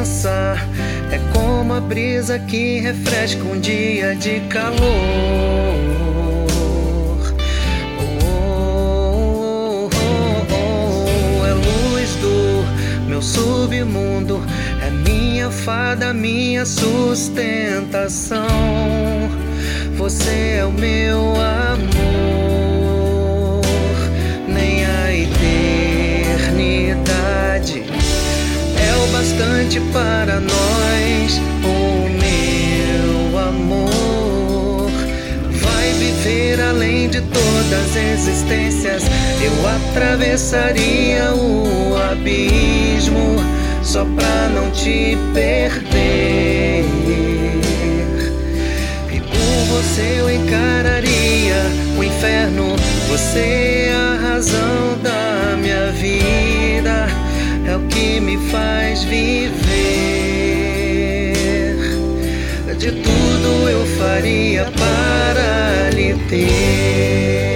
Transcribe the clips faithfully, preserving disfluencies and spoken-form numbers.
presença é como a brisa que refresca um dia de calor. Oh, oh, oh, oh, é luz do meu submundo, é minha fada, minha sustentação. Você é o meu amor, nem a eternidade é o bastante para nós. O meu amor vai viver além de todas as existências. Eu atravessaria o abismo só pra não te perder. E por você eu encararia o inferno. Você é a razão da minha vida, é o que me faz viver. De tudo eu faria para lhe ter.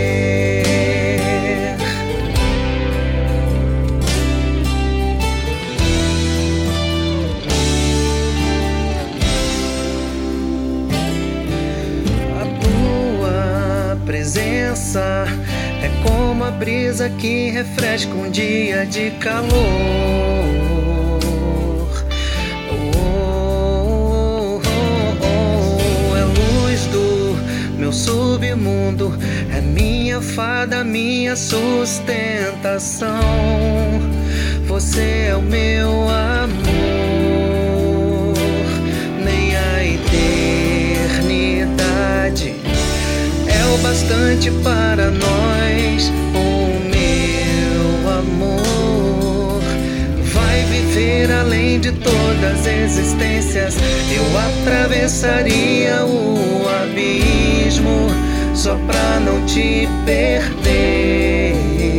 A tua presença é como a brisa que refresca um dia de calor. Oh, oh, oh, é luz do meu submundo, é minha fada, minha sustentação. Você é o meu amor, nem a eternidade é o bastante para nós. O meu amor vai viver além de todas as existências. Eu atravessaria o abismo só pra não te perder.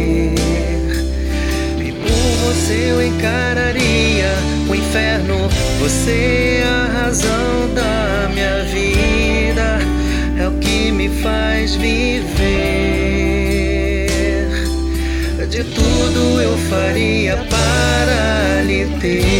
E por você eu encararia o inferno. Você é a razão da minha vida, é o que me faz viver. De tudo eu faria para lhe ter.